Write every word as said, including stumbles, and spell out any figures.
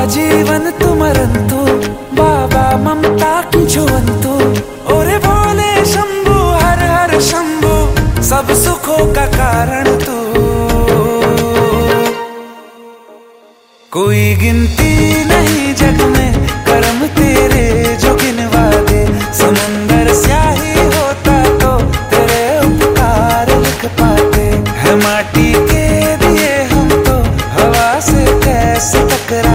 आजीवन तुमरंतु बाबा ममता किंचुवंतु ओरे भोले शंभु हर हर शंभु सब सुखों का कारण तू। कोई गिनती नहीं जग में कर्म तेरे